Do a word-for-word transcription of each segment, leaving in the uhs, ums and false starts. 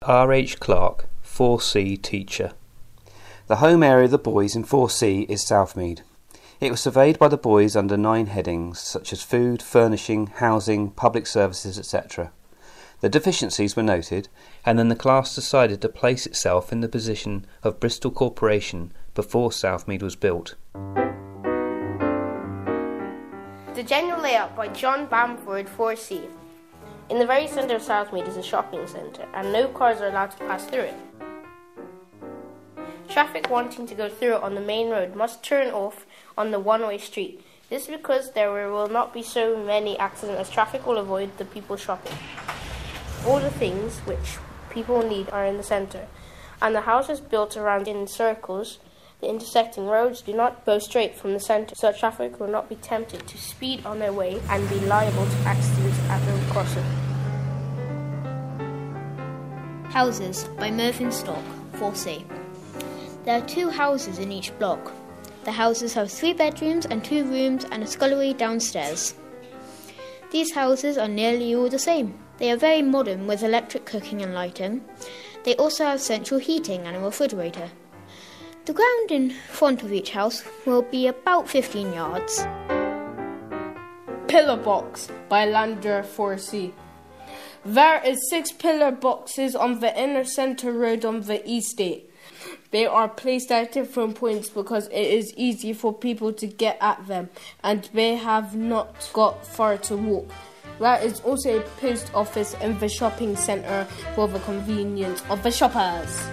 R H Clark, four C teacher. The home area of the boys in four C is Southmead. It was surveyed by the boys under nine headings such as food, furnishing, housing, public services, et cetera. The deficiencies were noted, and then the class decided to place itself in the position of Bristol Corporation before Southmead was built. The general layout by John Bamford, four C. In the very centre of Southmead is a shopping centre, and no cars are allowed to pass through it. Traffic wanting to go through it on the main road must turn off on the one-way street. This is because there will not be so many accidents as traffic will avoid the people shopping. All the things which people need are in the centre, and the houses built around in circles. The intersecting roads do not go straight from the centre, so traffic will not be tempted to speed on their way and be liable to accidents at the crossing. Houses by Mervyn Stock, four C. There are two houses in each block. The houses have three bedrooms and two rooms and a scullery downstairs. These houses are nearly all the same. They are very modern with electric cooking and lighting. They also have central heating and a refrigerator. The ground in front of each house will be about fifteen yards. Pillar box by Lander, four C. There is six pillar boxes on the inner centre road on the estate. They are placed at different points because it is easy for people to get at them, and they have not got far to walk. There is also a post office in the shopping centre for the convenience of the shoppers.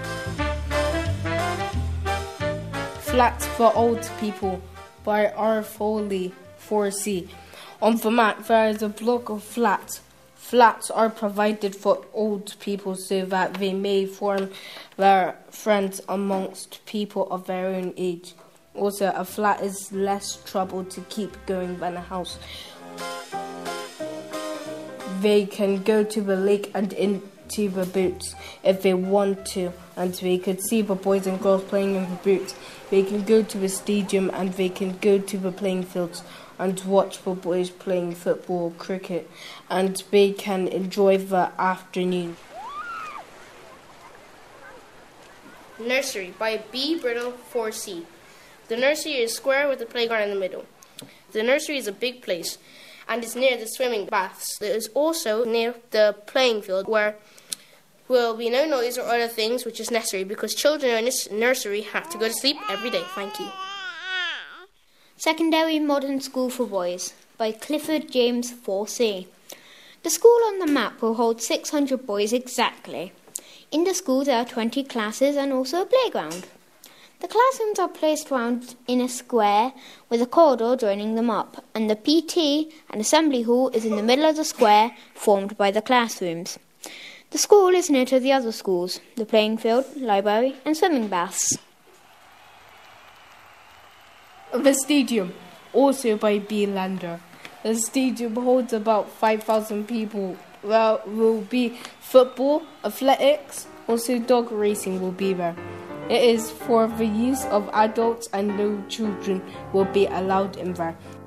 Flats for Old People by R. Foley, four C. On the map there is a block of flats. Flats are provided for old people so that they may form their friends amongst people of their own age. Also, a flat is less trouble to keep going than a house. They can go to the lake and into the boats if they want to, and they could see the boys and girls playing in the boats. They can go to the stadium and they can go to the playing fields and watch the boys playing football or cricket, and they can enjoy the afternoon. Nursery by B. Brittle, four C. The nursery is square with the playground in the middle. The nursery is a big place and is near the swimming baths. It is also near the playing field where will be no noise or other things which is necessary because children in this nursery have to go to sleep every day. Thank you. Secondary Modern School for Boys by Clifford James, four C. The school on the map will hold six hundred boys exactly. In the school there are twenty classes and also a playground. The classrooms are placed round in a square with a corridor joining them up, and the P T and assembly hall is in the middle of the square formed by the classrooms. The school is near to the other schools, the playing field, library and swimming baths. The stadium, also by B. Lander. The stadium holds about five thousand people. There will be football, athletics, also dog racing will be there. It is for the use of adults and no children will be allowed in there.